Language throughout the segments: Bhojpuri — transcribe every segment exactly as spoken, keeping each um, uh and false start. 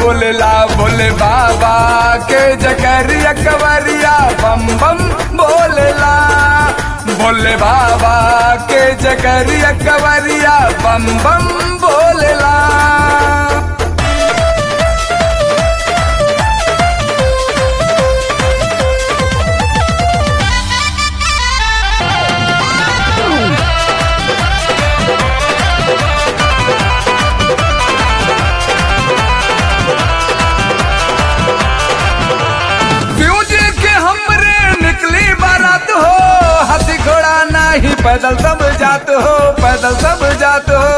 बोलेला भोले बाबा के जकरिया कवरिया बम बम बोलेला भोले बाबा के जकरिया कवरिया बम बम बोलेला। पैदल सब जात हो पैदल सब जात हो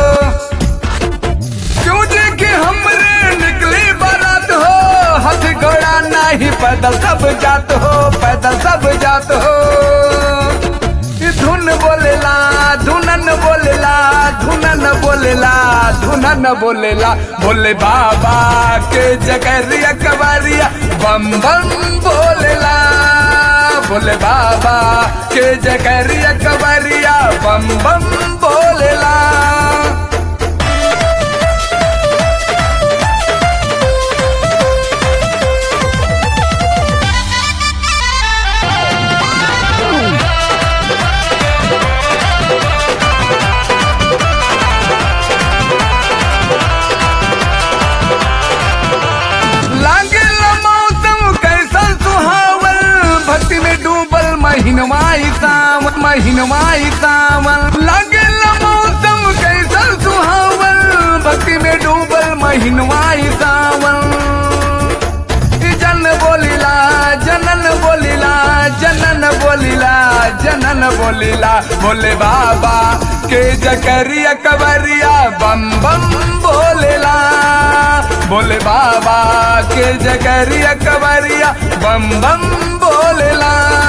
क्यों जे के हमरे निकली बारात हो हाथी घोड़ा नहीं पैदल सब जात हो पैदल सब जात हो। धुन बोलेला धुनन बोलेला धुनन बोलेला धुनन बोलेला भोले बाबा के जकरिया कवरिया बम बम बोलेला भोले बाबा के जकरिया कवरिया बम बम बोलेला। महीनवाई सावन महीनवाई सावन लागल मौसम कैसन सुहावन भक्ति में डूबल महीनवाई सावन। जन बोलिला जनन बोलिला जनन बोलिला जनन बोलिला भोले बाबा के जकरिया कवरिया बम बम बोलेला भोले बाबा के जकरिया कवरिया बम बम बोलेला।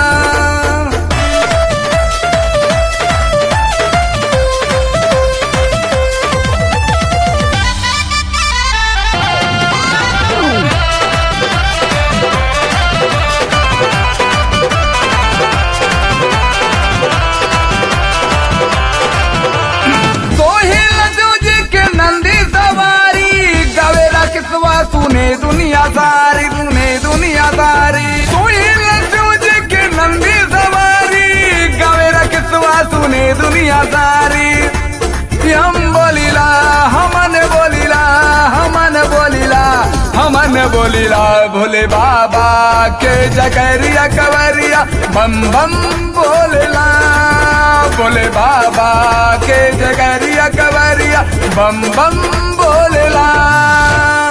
तूने दुनिया सारी तूने दुनिया सारी तुझे के नंदी सवारी गवेरा किसवा तूने दुनिया सारी। हम बोलिला हमन बोलिला हमन बोलिला हमन बोलिला भोले बाबा के जकरिया कवरिया बम बम बोलेला भोले बाबा के जकरिया कवरिया बम बम बोलेला।